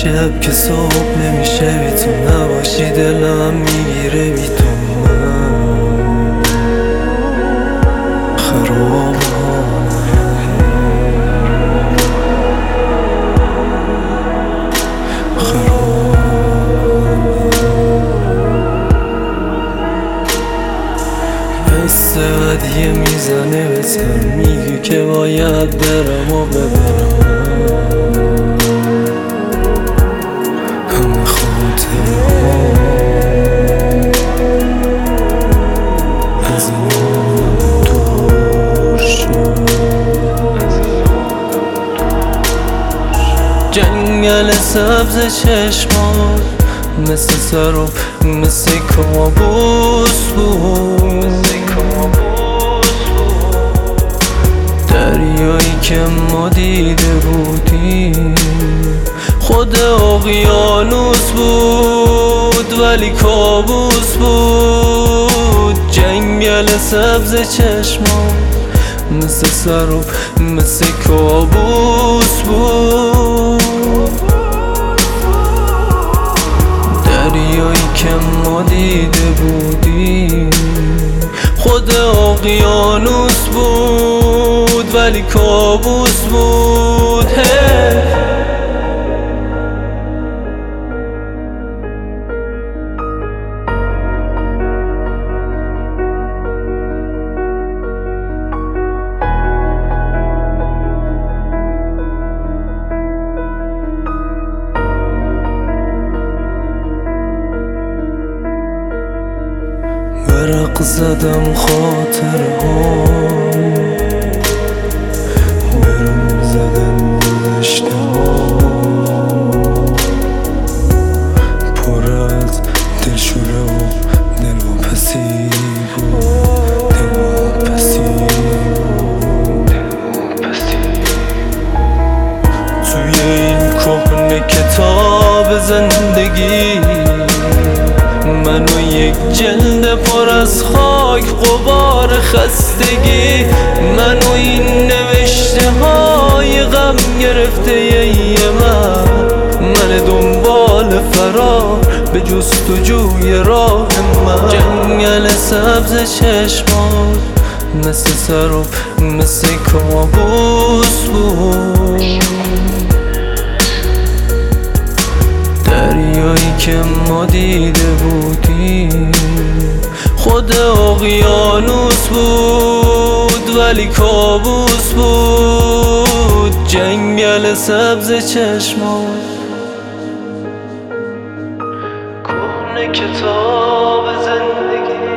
شب که صبح نمیشه بی تو نباشی دلم میگیره بی تو من خراب حس بدیه میزنه به سر میگه که باید برم و ببرم همه خاطره ها از این دور شد جنگل سبز چشمات مثل سراب مثل کابوس بود دریایی که ما دیده بودیم خود اقیانوس بود ولی کابوس بود جنگل سبز چشمان مثل سراب مثل کابوس بود دریایی که ما دیده بودیم خود اقیانوس بود ولی کابوس بود برق زدم خاطره ها برم زدم گذشته ها پر از دلشوره و دلواپسی بود توی این کهنه کتاب زندگی من و یک جلد پر از خاک غبار خستگی من و این نوشته های غم گرفته ی من دنبال فرار به جستجوی راه من جنگل سبز چشمات مثل سراب مثل کابوس بود دریایی که ما دیده بودیم خود اقیانوس بود ولی کابوس بود جنگل سبز چشمات کهنه کتاب زندگی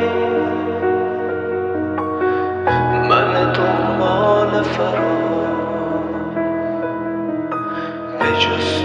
من دنبال فرار به جز